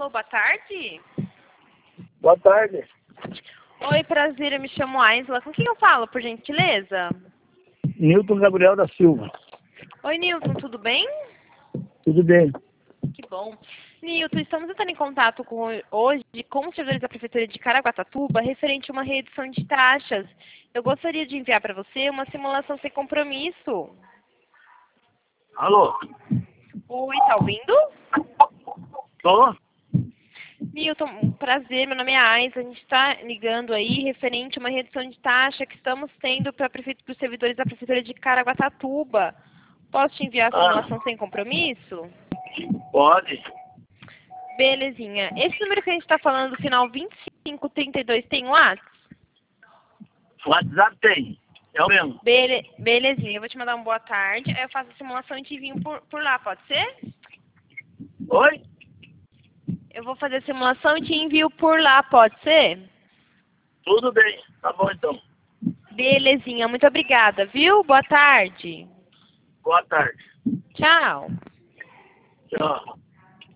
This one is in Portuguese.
Alô, boa tarde. Boa tarde. Oi, prazer, eu me chamo Aisla. Com quem eu falo, por gentileza? Nilton Gabriel da Silva. Oi, Nilton, tudo bem? Tudo bem? Que bom. Nilton, estamos entrando em contato hoje com os servidores da Prefeitura de Caraguatatuba referente a uma redução de taxas. Eu gostaria de enviar para você uma simulação sem compromisso. Alô? Oi, tá ouvindo? Tô? Nilton, prazer, meu nome é Aisla. A gente está ligando aí referente a uma redução de taxa que estamos tendo para os servidores da Prefeitura de Caraguatatuba. Posso te enviar a simulação sem compromisso? Pode. Belezinha. Esse número que a gente está falando, final 2532, tem WhatsApp? WhatsApp tem. É o mesmo. Belezinha. Eu vou te mandar uma boa tarde. Aí eu faço a simulação e te envio por lá, pode ser? Oi? Eu vou fazer a simulação e te envio por lá, pode ser? Tudo bem. Tá bom então. Belezinha. Muito obrigada, viu? Boa tarde. Boa tarde. Tchau. Tchau.